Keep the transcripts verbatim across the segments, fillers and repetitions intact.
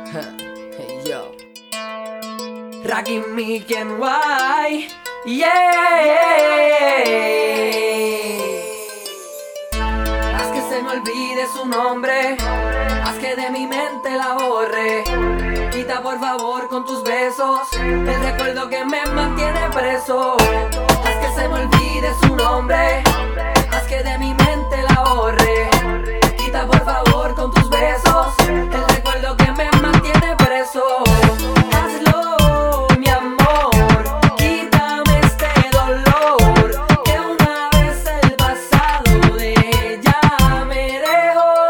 Hey yo, Rakim Mickey N Y, yeah. Haz que se me olvide su nombre, haz que de mi mente la borre. Quita por favor con tus besos el recuerdo que me mantiene preso. Haz que se me olvide su nombre, haz que de mi mente la borre. Quita por favor con tus besos el recuerdo que me mantiene preso. Hazlo, mi amor, quítame este dolor, que una vez el pasado de ella me dejó.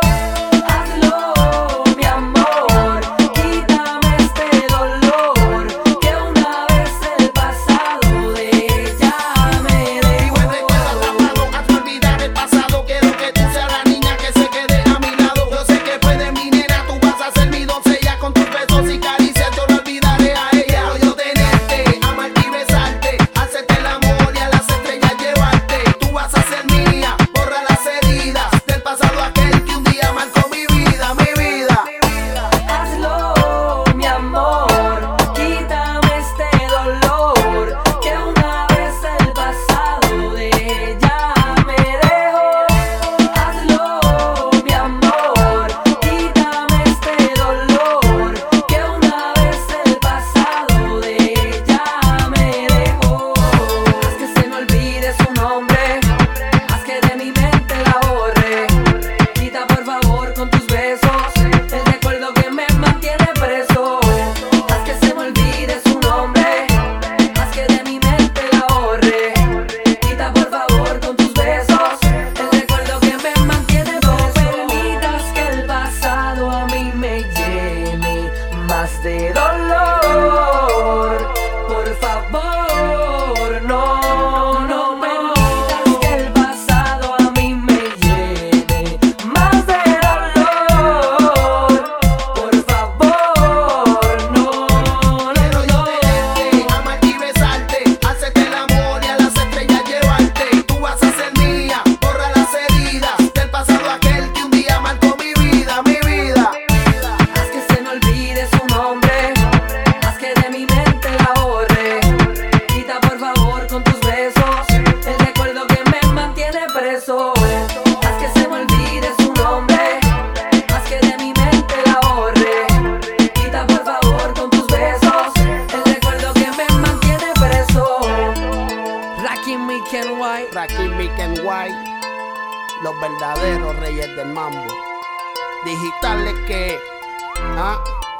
Hazlo, mi amor, quítame este dolor, que una vez el pasado de ella me dejó. Y recuerda tapado, hazme olvidar el pasado. Quiero que tú seas la niña que se quede a mi lado. Yo sé que puedes, mi nena, tú vas a ser mi doncella. Con tus besos y caricias yo no olvidaré a ella. Yo tenerte, amarte y besarte, hacerte el amor y a las estrellas llevarte. Tú vas a ser mía, borra las heridas del pasado aquel que un día marcó mi vida, mi vida. Hazlo, mi amor, quítame este dolor, que una vez el pasado de ella me dejó. Hazlo, mi amor, quítame este dolor, que una vez el pasado de ella me dejó. Haz que se me olvide su nombre, haz que de mi mente la borre. Quita por favor con tus besos el recuerdo que me mantiene preso. Haz que se me olvide su nombre, haz que de mi mente la borre. Quita por favor con tus besos el recuerdo que me mantiene preso. No permitas que el pasado a mí me llene más de dolor. Por favor, no, no permitas que el pasado a mí me llene más de dolor. Por favor, no, no, Quiero yo no. tenerte, amarte y besarte, hacerte el amor y a las estrellas llevarte. Tú vas a ser mía, borra las heridas del pasado aquel que un día marcó mi vida, mi vida. Haz que se me olvide su nombre, haz que de mi mente la borre. Quita por favor con tus besos el recuerdo que me mantiene preso. Haz que se me olvide su nombre, haz que de mi mente la borre. Quita por favor con tus besos el recuerdo que me mantiene preso. Rakim Mickey N Y. Rakim Mickey N Y, los verdaderos reyes del mambo. Digitales que, ah.